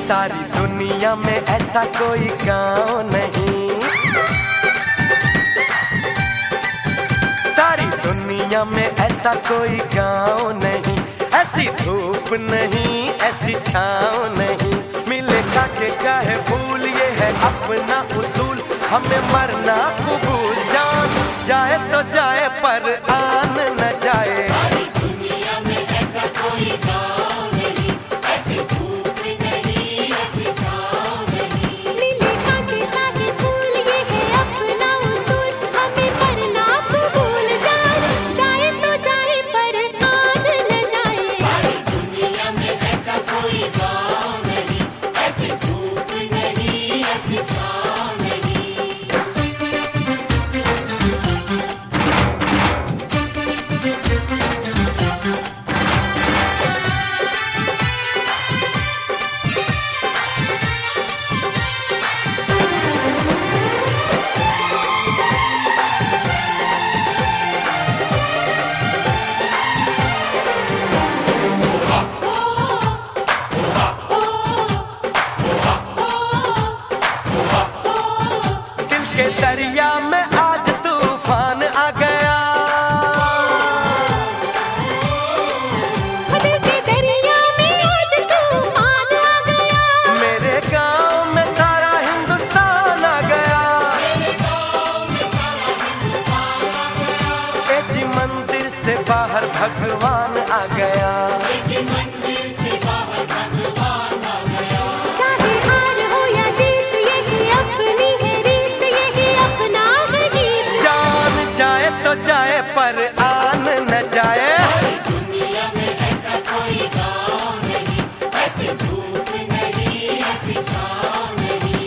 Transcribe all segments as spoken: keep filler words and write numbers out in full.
सारी दुनिया में ऐसा कोई गांव नहीं, सारी दुनिया में ऐसा कोई गांव नहीं, ऐसी धूप नहीं ऐसी छाँव नहीं, मिलेगा के चाहे भूल ये है अपना उसूल, हमें मरना कबूल, जान जाए तो जाए पर आन न जाए। सारी दुनिया में ऐसा कोई गाँव नहीं, ऐसी धूप नहीं ऐसी छाँव नहीं, मिलेगा के चाहे भूल ये है अपना उसूल, हमें मरना कबूल, जान जाए तो जाए पर आन न जाए। सारी दुनिया में ऐसा कोई गाँव नहीं, ऐसी धूप नहीं ऐसी छाँव नहीं। के दरिया में आज तूफान आ गया, दिल के दरिया में आज तूफान आ गया, मेरे गांव में सारा हिंदुस्तान आ गया, मेरे गाँव में सारा हिंदुस्तान आ गया, ए जी मंदिर से बाहर भगवान आ गया, लेकिन मंदिर से बाहर भगवान आ गया। चाहे हार हो या जीत यही अपनी है रीत, यही अपना है गीत। जान जाए तो जाए पर आन न जाए। सारी दुनिया में ऐसा कोई गाँव नहीं, ऐसी धूप नहीं ऐसी छाँव नहीं।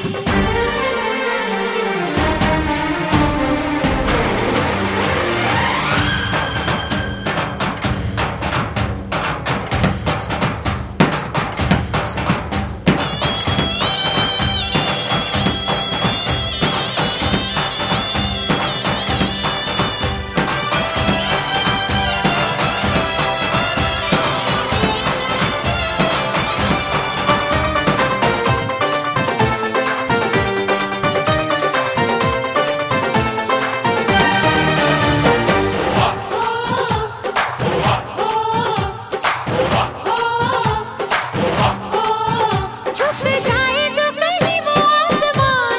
छुप जाए जो कहीं वो आसमान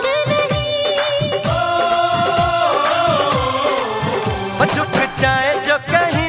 नहीं, झुक जाए जो कहीं